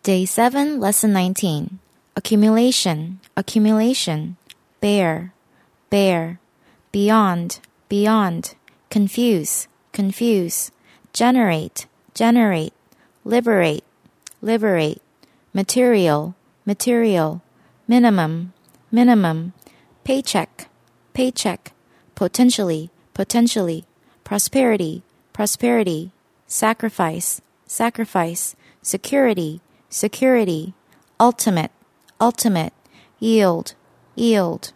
Day 7, Lesson 19. Accumulation, accumulation. Bear, bear. Beyond, beyond. Confuse, confuse. Generate, generate. Liberate, liberate. Material, material. Minimum, minimum. Paycheck, paycheck. Potentially, potentially. Prosperity, prosperity. Sacrifice, sacrifice. Security, security. Ultimate, ultimate. Yield, yield.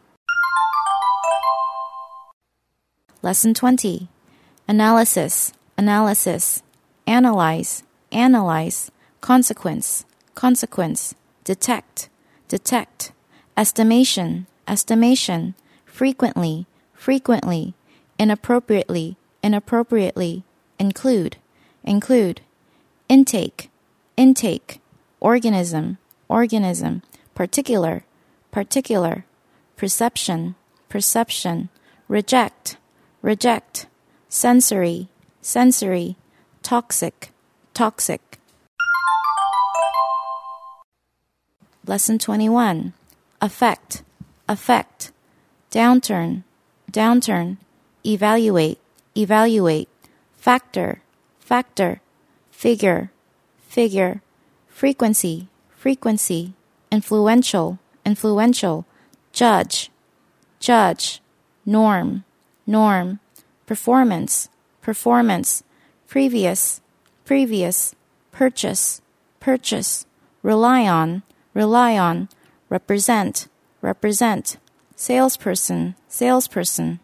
Lesson 20. Analysis, analysis. Analyze, analyze. Consequence, consequence. Detect, detect. Estimation, estimation. Frequently, frequently. Inappropriately, inappropriately. Include, include. Intake, intake. Organism, organism. Particular, particular. Perception, perception. Reject, reject. Sensory, sensory. Toxic, toxic. Lesson 21. Affect, affect. Downturn, downturn. Evaluate, evaluate. Factor, factor. Figure, figure. Frequency, frequency. Influential, influential. Judge, judge. Norm, norm. Performance, performance. Previous, previous. Purchase, purchase. Rely on, rely on. Represent, represent. Salesperson, salesperson.